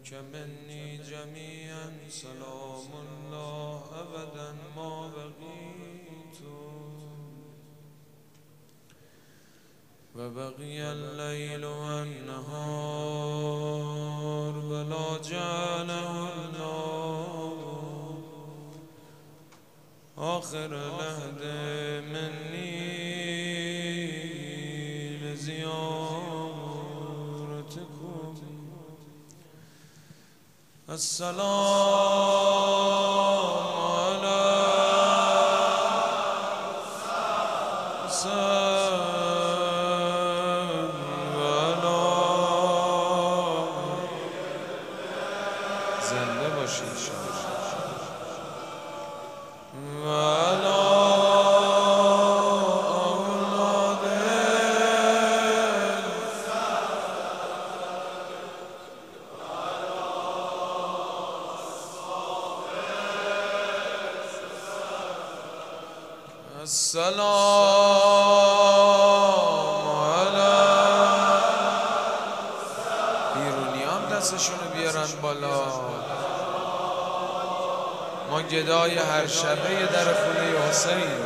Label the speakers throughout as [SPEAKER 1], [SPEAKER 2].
[SPEAKER 1] عليك مني جميعا سلام الله أبدا ما بقيت وبقي الليل والنهار ولا جعله الله آخر العهد مني لزيارتكم السلام على زنده باشید السلام علی بیرونی هم دستشونو بیارن بالا ما گدای هر شبه یه در خونه حسین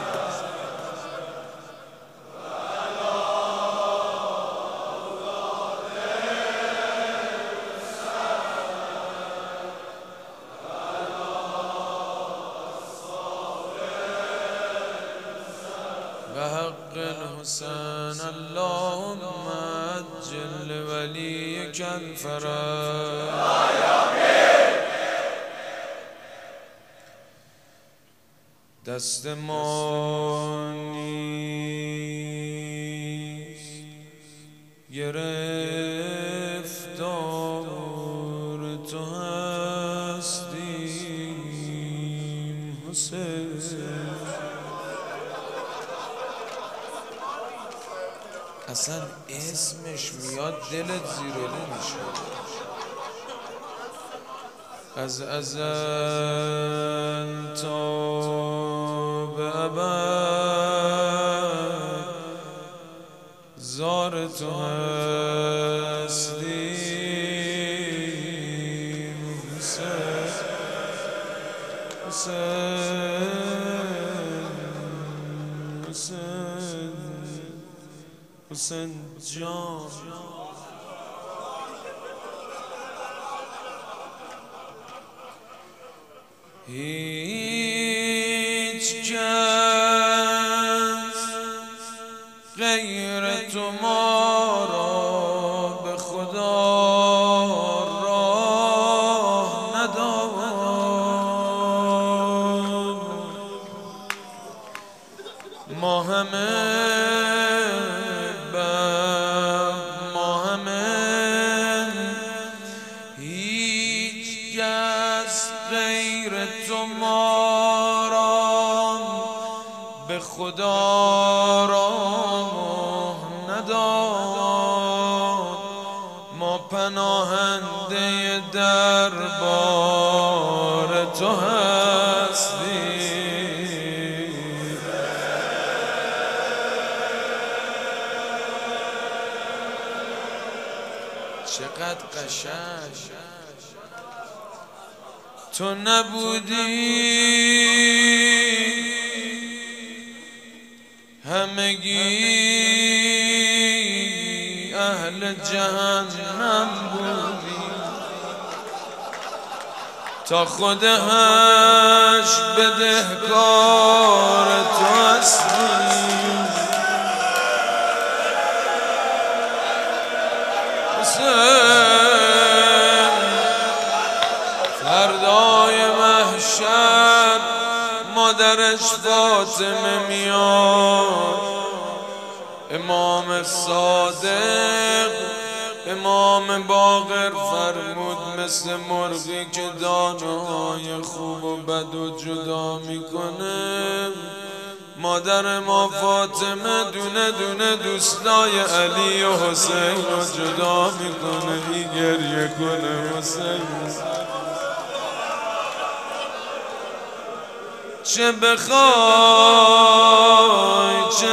[SPEAKER 1] بحق الحسين اللهم عجل لوليك الفرج دست ما نیست گرفتار تو هستیم حسین اصلا اسمش میاد دلت زیرالو میشه از ازل تا به ابد زار تو هستیم حسین حسین حسین جان هیچ کس غیر تو ما را به خدا راه نداد ما همه غیر تو ما را به خدا راه نداد ما پناهنده دربار تو هستیم چقدر قشنگ تو نبودی همگی اهل جهنم بودی تا خودش بدهکار تو هستیم فردای محشر مادرش فاطمه میاد امام صادق امام باقر فرمود مثل مرغی که دانه‌های خوب و بد و جدا میکنه مادر ما فاطمه دونه دونه دوستای علی و حسین رو جدا میکنه ای گریه کنه حسین چه بخوای چه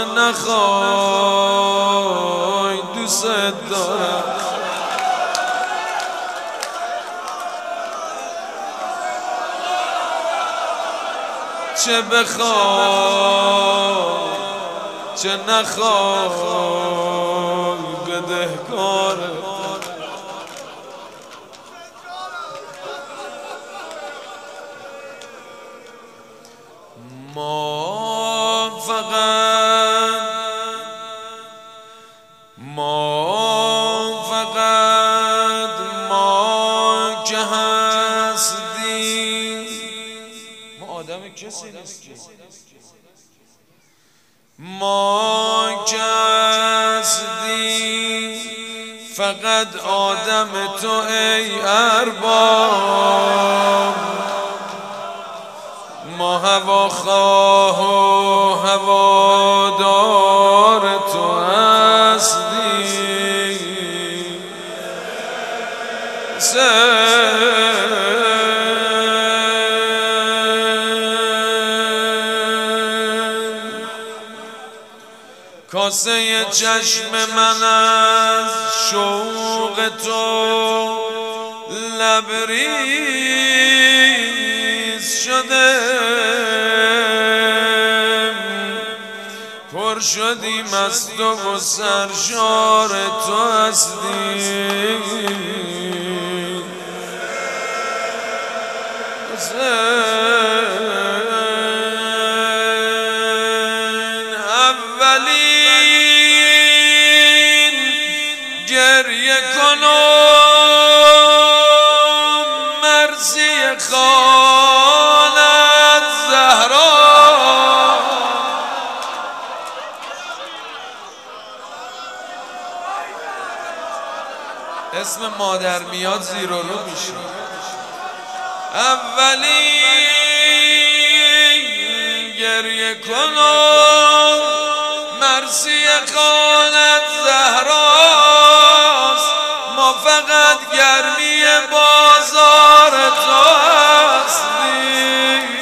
[SPEAKER 1] نخوای دوست دارم چه بخوای چه نخوای بدهکاره. ما فقط ما که هستیم، ما آدم کسی نیستیم. ما که هستیم فقط آدم تو ای ارباب. ما هواخواه و هوادار تو هستیم. کاسه چشم من از شوق تو لبریز شده، پر شدیم از تو و سرشار تو هستیم. اولین گریه کنم مرسی خانت زهرا. اسم مادر میاد زیر و رو میشه. اولین گریه کنم مرسی خانت زهراست. ما فقط گرمی بازار تو هستیم.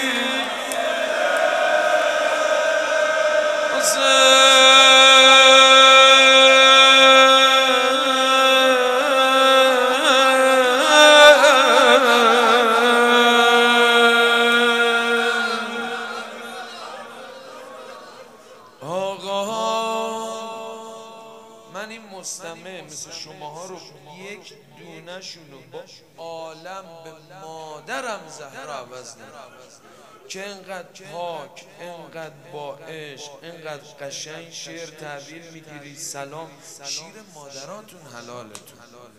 [SPEAKER 1] من این مستمع مثل شماها رو یک دونه شونو با عالم به مادرم زهرا عوض نمی‌کنم که انقدر پاک، انقدر با عشق، انقدر قشنگ شعر تعبیر میگیری. سلام، شیر مادراتون حلالتون.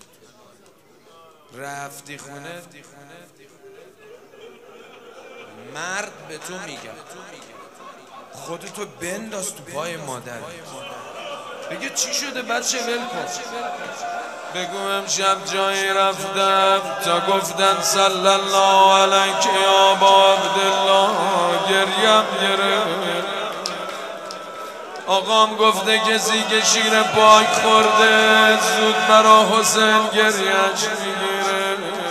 [SPEAKER 1] رفتی خونه مرد به تو میگم خودتو بنداز تو پای مادر، بگه چی شده بچه ول کن. بگو امشب جایی رفتم تا گفتن صلی الله علیک یا ابا عبدالله. گریم گرفت. آقام گفته کسی که شیر پاک خورده زود برا حسین گریهش میگیره.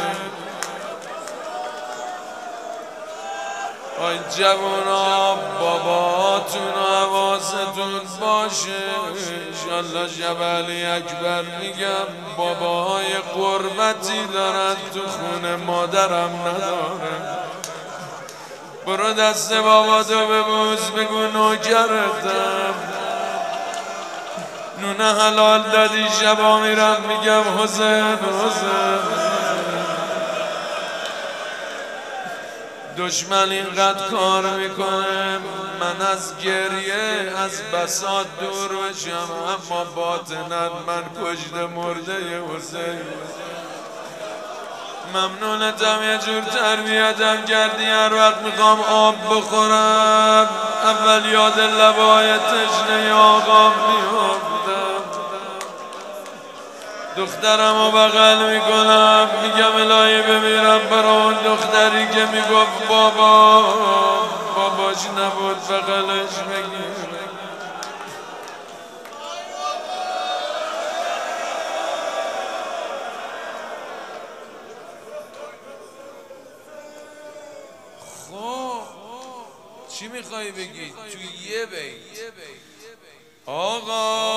[SPEAKER 1] آی جوونا باباتون و حواستون باشه. انشالله شب علی اکبر میگم باباهای قربتی دارن تو خونه مادرم نداره. برو دست باباتو ببوس بگو نوکرتم. نونه حلال دادی شبا میرم میگم حسین حسین. دشمن اینقدر کار میکنه من از گریه از بساط دور بشم، اما باطنت من کشته مرده حسین. ممنونتم یه جور تربیتم کردی. هر وقت میخوام آب بخورم اول یاد لبای تشنه آقام میافتم. دخترم رو بغل میکنم میگم الهی بمیرم برای اون دختری که میگفت باباش نبود بغلش بگیر. خب چی میخوای بگی تو یه بیت؟ آقا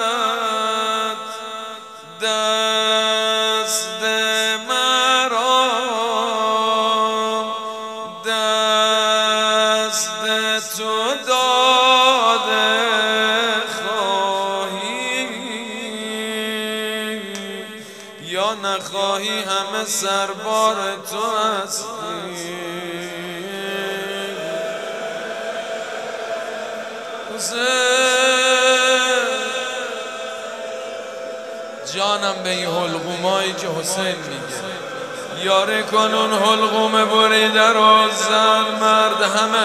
[SPEAKER 1] مادرت دست مرا نخواهی همه سربار تو هستی. جانم به این حلقومایی که حسین میگه یاره کن اون حلقوم بریده رو زن مرد همه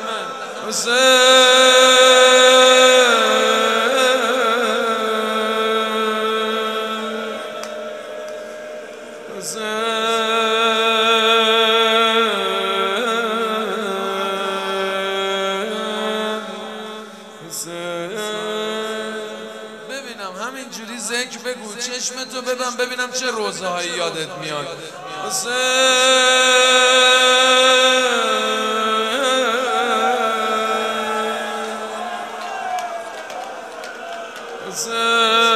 [SPEAKER 1] ببینم همینجوری ذکر بگو، چشمتو ببن ببینم چه روزهایی یادت میاد. حسین